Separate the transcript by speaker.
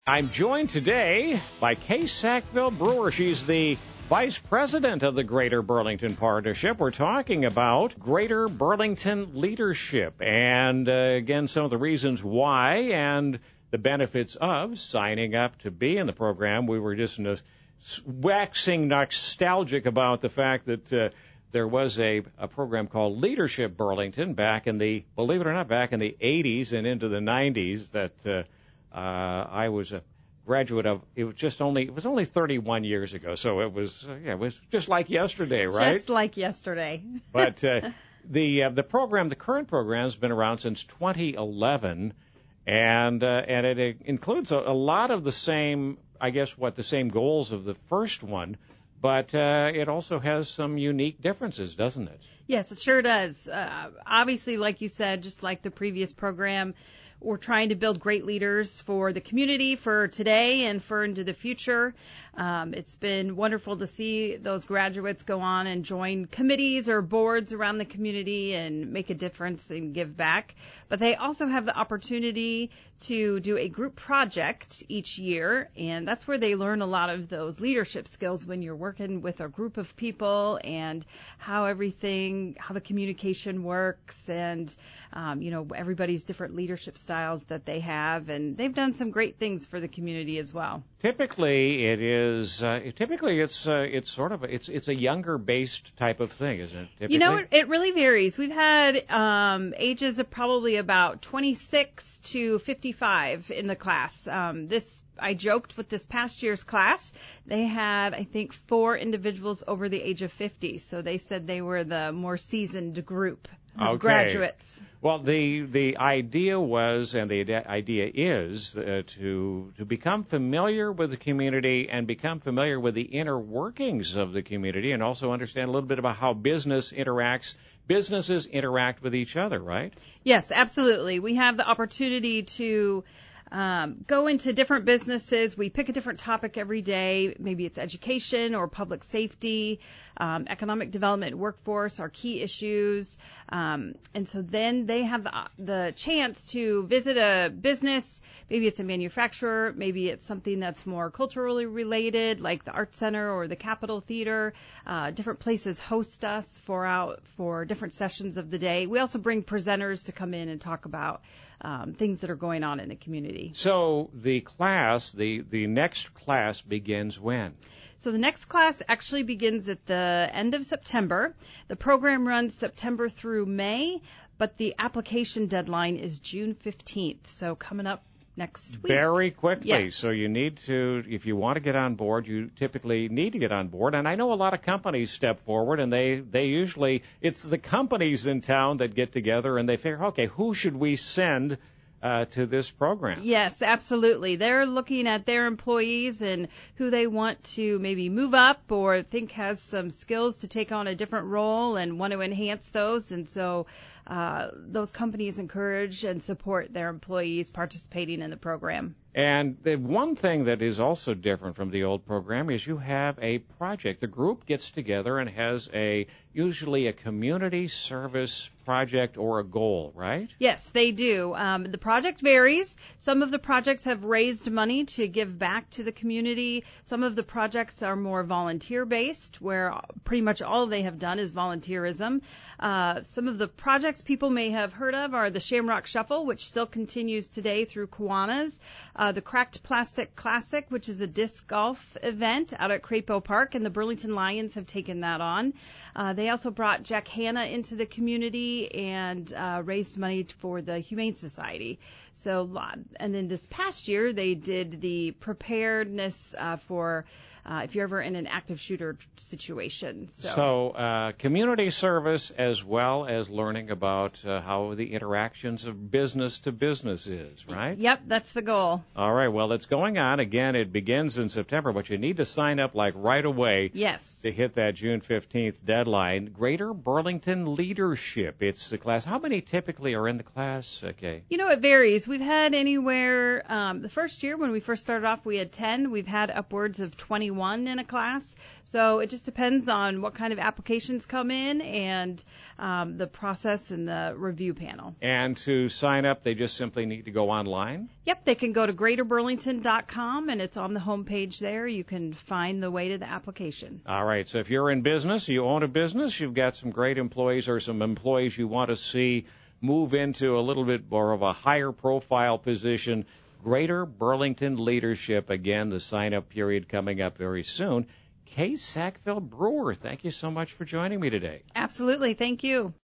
Speaker 1: I'm joined today by Kay Sackville Brewer. She's the Vice President of the Greater Burlington Partnership. We're talking about Greater Burlington leadership and, again, some of the reasons why and the benefits of signing up to be in the program. We were just waxing nostalgic about the fact that there was a program called Leadership Burlington back in the, believe it or not, back in the 80s and into the 90s that I was a graduate of. It was only 31 years ago, so it was just like yesterday, right?
Speaker 2: Just like yesterday.
Speaker 1: But the program, the current program, has been around since 2011, and it includes a lot of the same, the same goals of the first one, but it also has some unique differences, doesn't it?
Speaker 2: Yes, it sure does. Obviously, like you said, just like the previous program, we're trying to build great leaders for the community, for today and for into the future. It's been wonderful to see those graduates go on and join committees or boards around the community and make a difference and give back. But they also have the opportunity to do a group project each year, and that's where they learn a lot of those leadership skills when you're working with a group of people and how the communication works and, everybody's different leadership styles that they have. And they've done some great things for the community as well.
Speaker 1: Typically, it's a younger based type of thing, isn't it? Typically?
Speaker 2: It really varies. We've had ages of probably about 26 to 55 in the class. I joked with this past year's class. They had, I think, 4 individuals over the age of 50. So they said they were the more seasoned group of graduates.
Speaker 1: Well, the idea was, and the idea is, to become familiar with the community and become familiar with the inner workings of the community, and also understand a little bit about how businesses interact with each other, right?
Speaker 2: Yes, absolutely. We have the opportunity to go into different businesses. We pick a different topic every day. Maybe it's education or public safety, economic development, workforce, our key issues. And so then they have the chance to visit a business. Maybe it's a manufacturer. Maybe it's something that's more culturally related, like the Art Center or the Capitol Theater. Different places host us for different sessions of the day. We also bring presenters to come in and talk about things that are going on in the community.
Speaker 1: So the next class begins when?
Speaker 2: So the next class actually begins at the end of September. The program runs September through May, but the application deadline is June 15th. So coming up next week.
Speaker 1: Very quickly.
Speaker 2: Yes.
Speaker 1: So you need to, if you want to get on board, you typically need to get on board. And I know a lot of companies step forward, and they usually, it's the companies in town that get together and they figure, okay, who should we send to this program?
Speaker 2: Yes, absolutely. They're looking at their employees and who they want to maybe move up or think has some skills to take on a different role and want to enhance those. And so those companies encourage and support their employees participating in the program.
Speaker 1: And the one thing that is also different from the old program is you have a project. The group gets together and has usually a community service project or a goal, right?
Speaker 2: Yes, they do. The project varies. Some of the projects have raised money to give back to the community. Some of the projects are more volunteer-based, where pretty much all they have done is volunteerism. Some of the projects people may have heard of are the Shamrock Shuffle, which still continues today through Kiwanis. The Cracked Plastic Classic, which is a disc golf event out at Crapo Park, and the Burlington Lions have taken that on. They also brought Jack Hanna into the community and raised money for the Humane Society. So, and then this past year, they did the preparedness for if you're ever in an active shooter situation.
Speaker 1: So community service as well as learning about how the interactions of business to business is, right?
Speaker 2: Yep, that's the goal.
Speaker 1: All right, well, it's going on. Again, it begins in September, but you need to sign up like right away.
Speaker 2: Yes.
Speaker 1: To hit that June 15th deadline. Greater Burlington Leadership. It's the class. How many typically are in the class, Kay?
Speaker 2: It varies. We've had anywhere, the first year when we first started off, we had 10. We've had upwards of 21 21 in a class. So it just depends on what kind of applications come in and the process and the review panel.
Speaker 1: And to sign up, they just simply need to go online?
Speaker 2: Yep, they can go to greaterburlington.com, and it's on the homepage there. You can find the way to the application.
Speaker 1: All right, so if you're in business, you own a business, you've got some great employees or some employees you want to see move into a little bit more of a higher profile position, Greater Burlington Leadership. Again, the sign-up period coming up very soon. Kay Sackville Brewer, thank you so much for joining me today.
Speaker 2: Absolutely. Thank you.